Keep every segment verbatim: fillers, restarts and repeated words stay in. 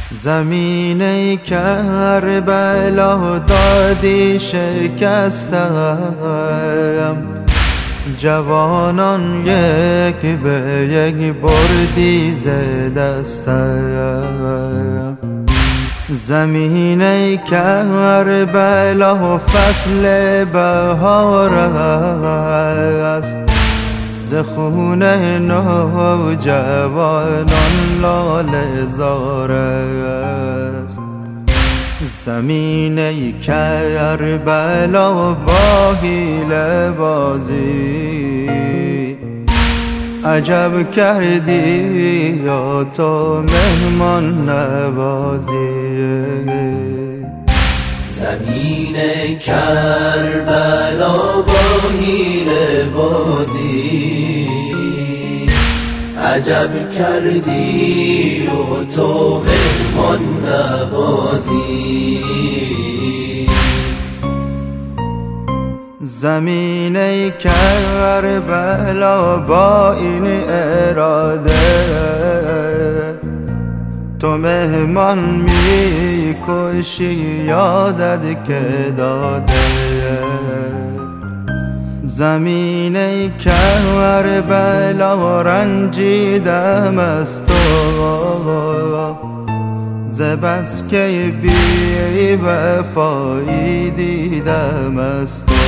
زمین کربلا دادی شکستم، جوانان یک به یک بردی ز دستم. زمین کربلا فصل بهار است، ز خون نوجوانان لاله زار است. زمین کربلا با حیله بازی عجب کردی یا تو مهمان نوازی. زمین کربلا با حیله بازی عجب کردی و تو مهمان نوازی. زمین کربلا با این اراده تو مهمان می کشی یادت که داده. زمین کربلا رنجیدم از تو ز بس که بی وفایی دیدم از تو.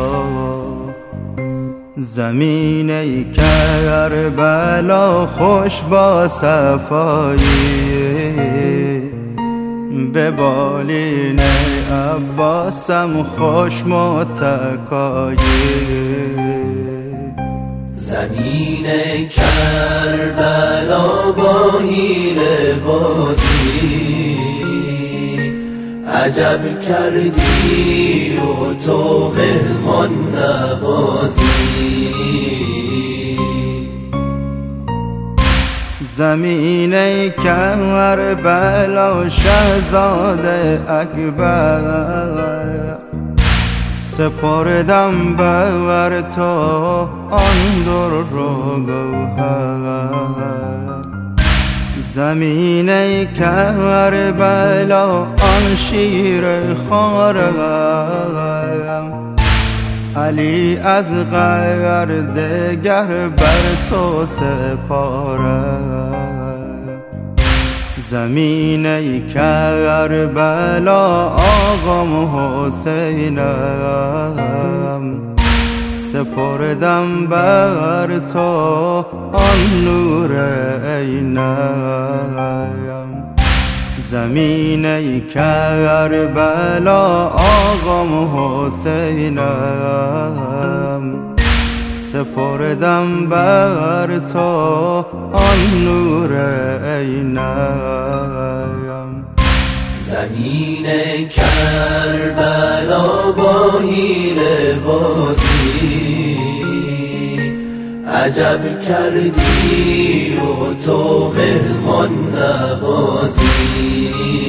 زمین کربلا خوش با صفایی به بالین عباسم خوش متکایی. زمین کربلا با حیله بازی عجب کردی و تو مهمان نوازی. زمین کربلا شهزاده اکبر سپردم بر تو آن در رو گوهر. زمین کربلا آن شیر خوارم علی از غیر دگر بر تو سپارم. زمین کربلا آقام حسینم سپردم بر تو آن نور عینم. زمین کربلا آقام حسینم سپردم بر تو آن نور عینم. زمین کربلا با حیله بازی عجب کردی و تو مهمان نوازی.